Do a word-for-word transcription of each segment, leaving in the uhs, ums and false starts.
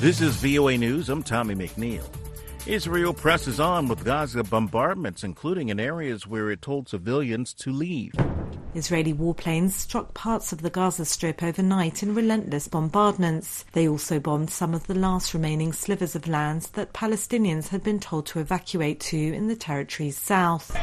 This is V O A News. I'm Tommy McNeil. Israel presses on with Gaza bombardments, including in areas where it told civilians to leave. Israeli warplanes struck parts of the Gaza Strip overnight in relentless bombardments. They also bombed some of the last remaining slivers of land that Palestinians had been told to evacuate to in the territory's south.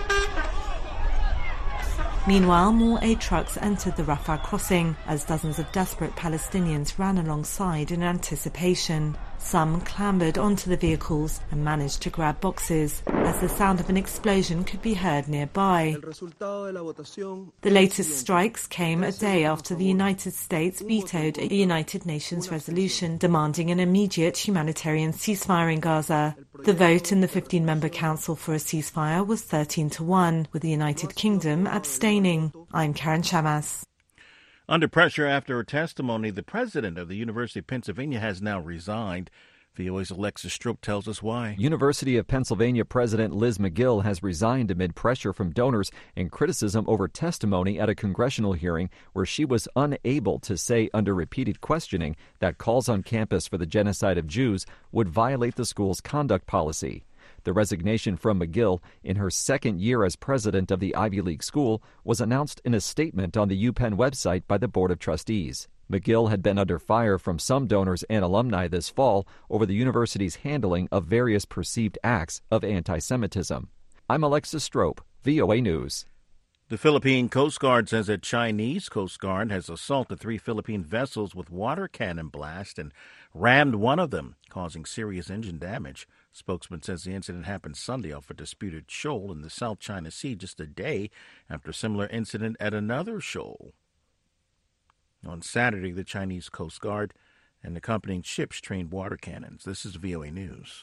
Meanwhile, more aid trucks entered the Rafah crossing as dozens of desperate Palestinians ran alongside in anticipation. Some clambered onto the vehicles and managed to grab boxes as the sound of an explosion could be heard nearby. The latest strikes came a day after the United States vetoed a United Nations resolution demanding an immediate humanitarian ceasefire in Gaza. The vote in the fifteen-member Council for a ceasefire was thirteen to one, with the United Kingdom abstaining. I'm Karen Chamas. Under pressure after a testimony, the president of the University of Pennsylvania has now resigned. V O A's Alexis Strope tells us why. University of Pennsylvania President Liz Magill has resigned amid pressure from donors and criticism over testimony at a congressional hearing where she was unable to say under repeated questioning that calls on campus for the genocide of Jews would violate the school's conduct policy. The resignation from Magill in her second year as president of the Ivy League school was announced in a statement on the UPenn website by the Board of Trustees. Magill had been under fire from some donors and alumni this fall over the university's handling of various perceived acts of anti-Semitism. I'm Alexis Strope, V O A News. The Philippine Coast Guard says a Chinese Coast Guard has assaulted three Philippine vessels with water cannon blast and rammed one of them, causing serious engine damage. Spokesman says the incident happened Sunday off a disputed shoal in the South China Sea, just a day after a similar incident at another shoal. On Saturday, the Chinese Coast Guard and accompanying ships trained water cannons. This is V O A News.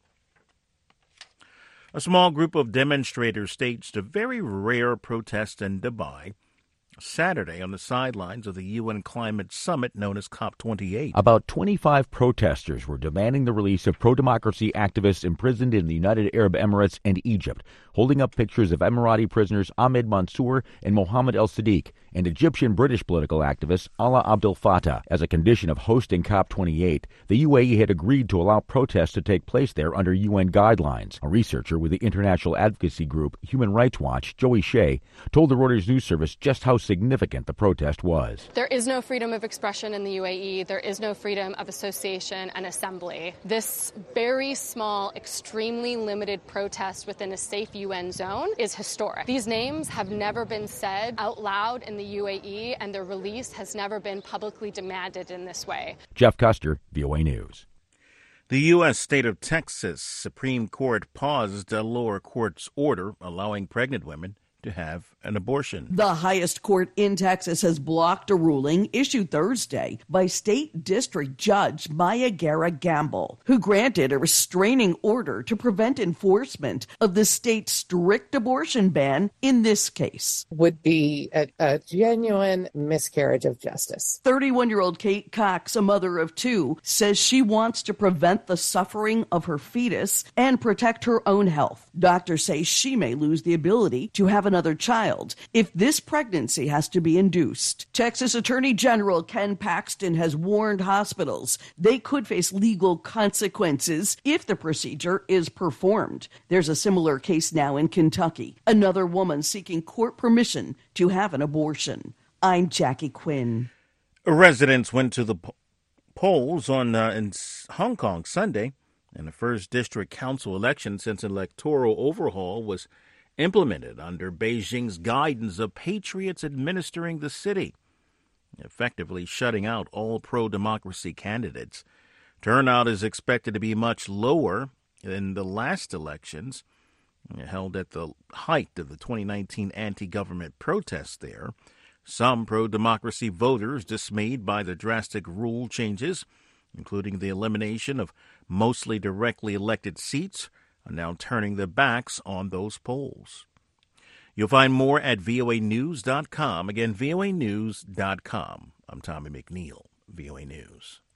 A small group of demonstrators staged a very rare protest in Dubai Saturday on the sidelines of the U N climate summit known as COP twenty-eight. About twenty-five protesters were demanding the release of pro-democracy activists imprisoned in the United Arab Emirates and Egypt, holding up pictures of Emirati prisoners Ahmed Mansour and Mohammed El-Sadiq and Egyptian-British political activist Alaa Abdel Fattah. As a condition of hosting COP twenty-eight, the U A E had agreed to allow protests to take place there under U N guidelines. A researcher with the international advocacy group Human Rights Watch, Joey Shea, told the Reuters news service just how significant the protest was. There is no freedom of expression in the U A E. There is no freedom of association and assembly. This very small, extremely limited protest within a safe U N zone is historic. These names have never been said out loud in the U A E, and their release has never been publicly demanded in this way. Jeff Custer, V O A News. The U S state of Texas Supreme Court paused a lower court's order allowing pregnant women to have an abortion. The highest court in Texas has blocked a ruling issued Thursday by State District Judge Maya Guerra Gamble, who granted a restraining order to prevent enforcement of the state's strict abortion ban in this case. Would be a, a genuine miscarriage of justice. thirty-one-year-old Kate Cox, a mother of two, says she wants to prevent the suffering of her fetus and protect her own health. Doctors say she may lose the ability to have another child if this pregnancy has to be induced. Texas Attorney General Ken Paxton has warned hospitals they could face legal consequences if the procedure is performed. There's a similar case now in Kentucky. Another woman seeking court permission to have an abortion. I'm Jackie Quinn. Residents went to the po- polls on uh, in Hong Kong Sunday in the first district council election since an electoral overhaul was implemented under Beijing's guidance of patriots administering the city, effectively shutting out all pro-democracy candidates. Turnout is expected to be much lower than the last elections, held at the height of the twenty nineteen anti-government protests there. Some pro-democracy voters dismayed by the drastic rule changes, including the elimination of mostly directly elected seats, are now turning their backs on those polls. You'll find more at V O A news dot com. Again, V O A news dot com. I'm Tommy McNeil, V O A News.